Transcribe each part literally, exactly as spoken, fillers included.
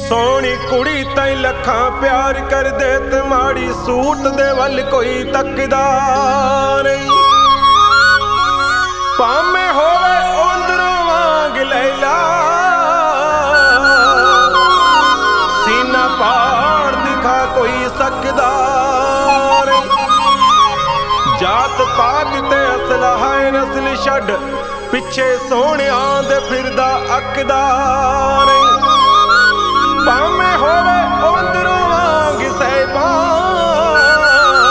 सोहनी कुड़ी ताई लखां प्यार कर दे ते माड़ी सूट दे वल कोई तकदा नहीं। भावे होवे उंदरों वांग लैला सीना पहाड़ दिखा कोई सकदा नहीं। जात पात ते असला है नस्ल छड्ड पिछे सोहणिया दे फिरदा अकदा नहीं। भावे होवे उंदरों वांग सैबान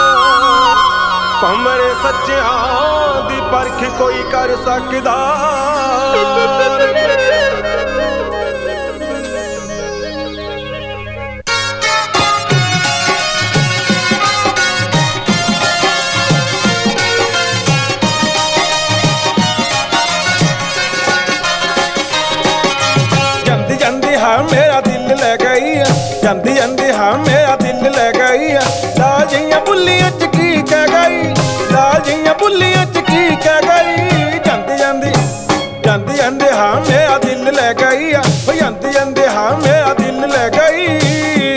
भमरे सच्चियां दी परख कोई कर सकदा जंदी जंदी हाँ मेरा दिल ले गई है, जंदी जंदी हाँ मेरा दिल ले गई है। लाल जियां बुल्लियां च की कह गई, लाल जियां बुल्लियां च की कह गई। जंदी जंदी जंदी जंदी हाँ मेरा दिल ले गई है, जंदी जंदी हाँ मेरा दिल ले गई।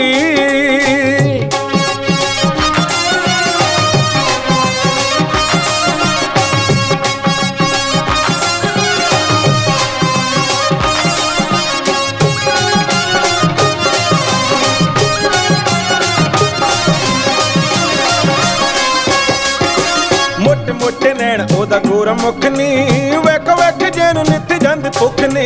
मोटे मोटे नैन ओदा गोरा मुख नी, वेख वेख जेनू नित जंद भुख नी।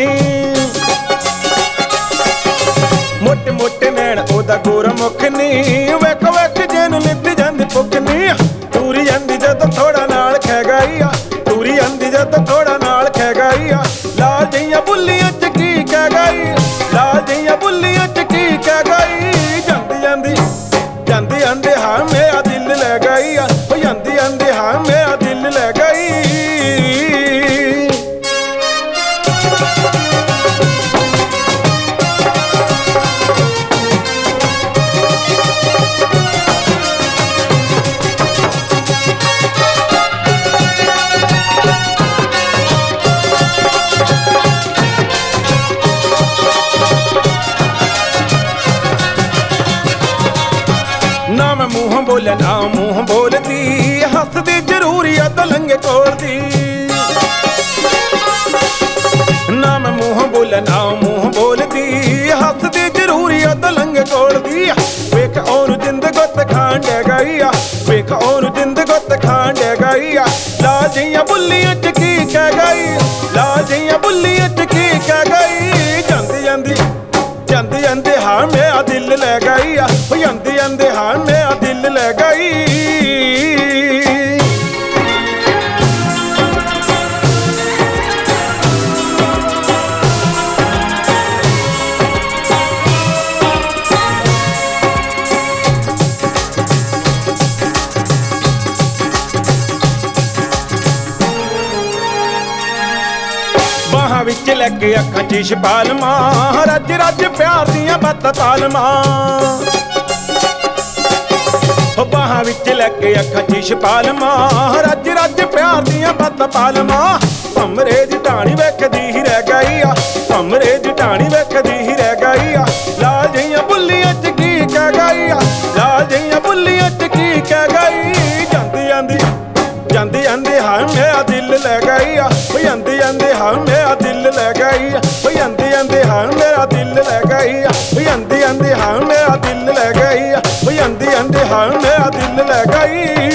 मोटे मोटे नैन ओदा गोरा मुख नी, वेख वेख जेनू नित जंद भुख नी। टूरी जंदी जदों थोड़ा नाल खै गई आ, टूरी जंदी जदों थोड़ा नाल खै गई आ। लाल जियां बुल्लियां च की कह गई, लाल जियां बुल्लियां च की कह गई। जंदी जंदी जंदी जंदी हाँ मेरा दिल ले गई आ, जंदी जंदी हाँ मेरा दिल ले गई। ना मैं मुँह बोले ना मुँह बोलती, हसदी जरूरी अद लंघे कोलदी। ना मैं मुँह बोले ना मुँह बोलती, हसदी जरूरी अद लंघे कोलदी। वेख ओनू जिंद गुत खान दे गई आ, वेख ओनू जिंद गुत खान दे गई आ। लाल जियां बुल्लियां च की कह गई, लाल जियां बुल्लियां च की कह गई। जंदी जंदी जंदी जंदी हाँ मेरा दिल ले गई आ, जंदी जंदी हाँ मेरा दिल ले गई। बाहां विच लैके अखां च छपालमा, रज रज प्यार दियां बातां पालमा। बाहां विच लैके अखां च छपालमा, रज रज प्यार दियां बातां पालमा। भमरे दी ढाणी वेखदी ही रह गई आ, भमरे दी ढाणी वेखदी ही रह गई आ। लाल जियां बुल्लियां च की कह गई आ, लाल जियां बुल्लियां च की कह गई। जंदी जंदी जंदी जंदी हाँ मेरा दिल ले गई आ, जंदी जंदी हाँ मेरा दिल ले गई आ। जंदी जंदी हाँ मेरा दिल ले गई आ, जंदी जंदी हाँ मेरा दिल ले गई आ। जंदी जंदी हाँ मेरा दिल ले गई।